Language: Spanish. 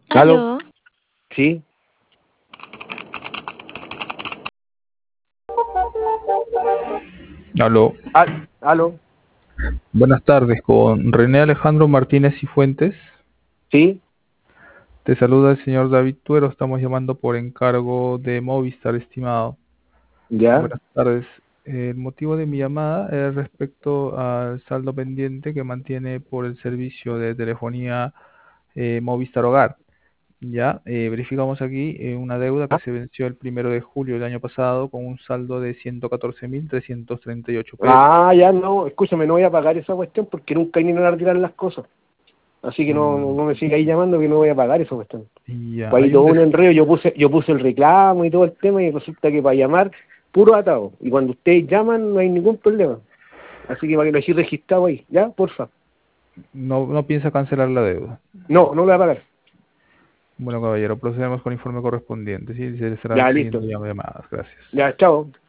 ¿Aló? Aló, Sí, Aló, aló, buenas tardes, con René Alejandro Martínez y Fuentes. sí, Te saluda el señor David Tuero, estamos llamando por encargo de Movistar, estimado. ya. Buenas tardes. El motivo de mi llamada es respecto al saldo pendiente que mantiene por el servicio de telefonía Movistar Hogar. Ya, verificamos aquí una deuda que Ah, se venció el 1 de julio del año pasado con un saldo de 114.338 pesos. ya no, escúchame, no voy a pagar esa cuestión porque nunca vinieron a retirar las cosas. Así que no me siga ahí llamando que no voy a pagar esa cuestión. Ya, Pues ahí hay un todo un des- enredo, yo puse el reclamo y todo el tema y resulta que para llamar, puro atado. Y cuando ustedes llaman no hay ningún problema. Así que para que lo hayáis registrado ahí, ¿ya? Porfa. no piensa cancelar la deuda. No lo voy a pagar. Bueno, caballero, procedemos con el informe correspondiente. Sí, se será Ya, el listo. siguiente llamada. Gracias. Ya, chao.